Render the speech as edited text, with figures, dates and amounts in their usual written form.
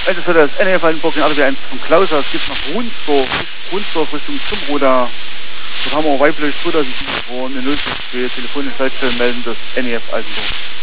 Also für das NEF Altenburg in RW 1 von Klaus, es gibt noch Runsdorf Richtung Zumroda. Dort haben wir weiblich 2007 eine 062 telefonische Leitstelle melden, das NEF Altenburg.